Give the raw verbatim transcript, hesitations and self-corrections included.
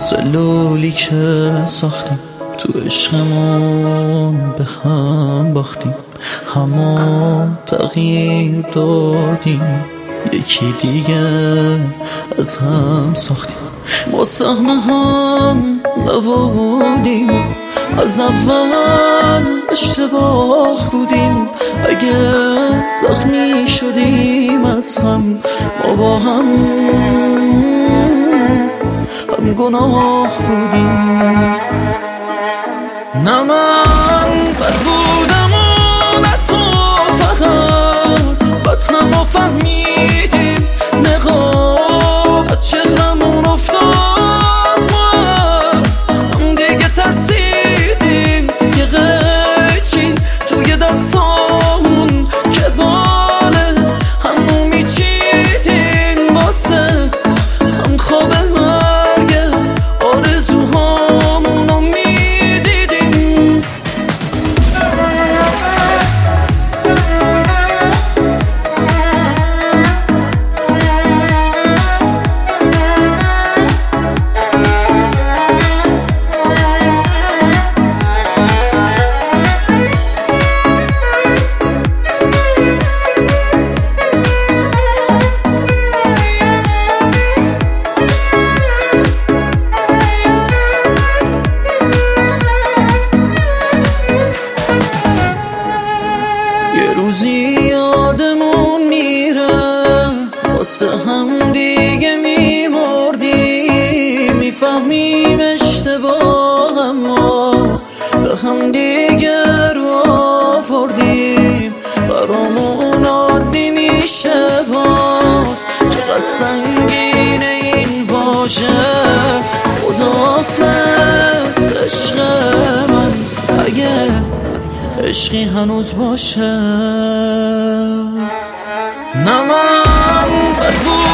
سلولی که ساختیم تو عشقمون به هم باختیم، همه تغییر دادیم، یکی دیگه از هم ساختیم. ما سهم هم نبودیم، از اول اشتباه بودیم. اگه زخمی شدیم از هم، ما با هم هم گناه بودیم. نه من بد بودم و نه تو، فقط بد هم و فهمیدیم. نقاب از چهرمون افتاد، ما از هم دیگه ترسیدیم. یه قیچی توی دستامون که باله همو میچیدیم، واسه هم خواب مرگ آرزوهامونو میدیدیم. یه روزی یادمون میره، واسه هم دیگه میمردیم. میفهمیم اشتباه، اما به هم دیگه رو آوردیم. برامون عادی میشه باز، چقدر سنگینه این واژه. خداحافظ عشق من، اگه عشقی هنوز باشه. نه من بد